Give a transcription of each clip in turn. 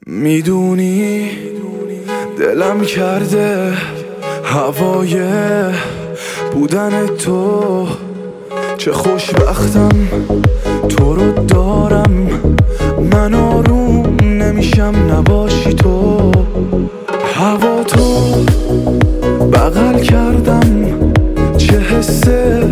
میدونی دلم کرده هوای بودن تو، چه خوشبختم تو رو دارم. من آروم نمیشم نباشی تو. هوا تو بغل کردم، چه حس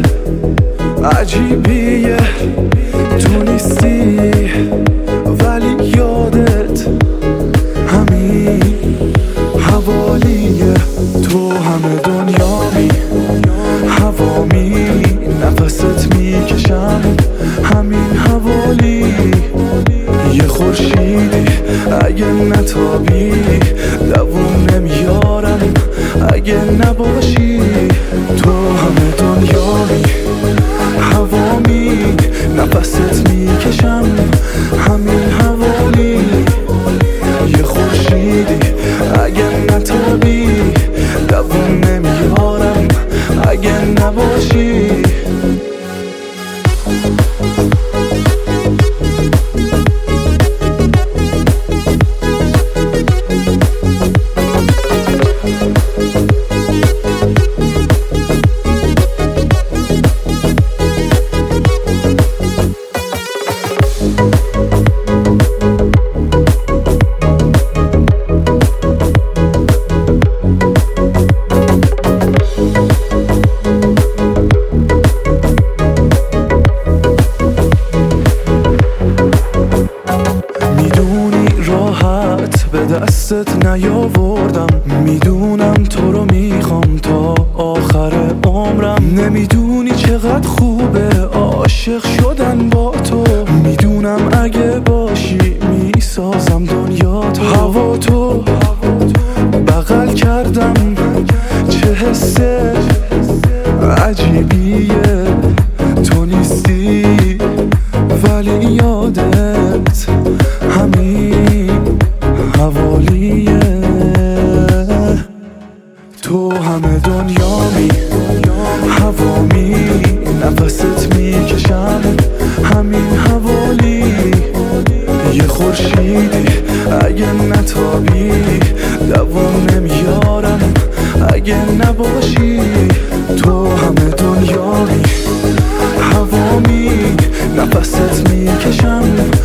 عجیبیه. تو نیستی ولی یادت همین حوالیه. تو همه دنیامی، هوامی، نفست میکشم همین حوالی. یه خورشیدی اگه نتابی، دووم نمیارم اگه نباشی. تو همه دنیامی، هوامی، نفست میکشم همین حوالی. یه خورشیدی اگه نتابی، دووم نمیارم اگه نباشی. به دستت نیاوردم، میدونم تو رو میخوام تا آخر عمرم. نمیدونی چقدر خوبه عاشق شدن با تو. میدونم اگه باشی میسازم دنیا تو. هوا تو بغل کردم، چه حس عجیبیه. تو نیستی ولی یادت همین حوالیه. تو همه دنیامی، هوامی، نفست میکشم همین حوالی. یه خورشیدی اگه نتابی، دووم نمیارم اگه نباشی. تو همه دنیامی، هوامی، نفست میکشم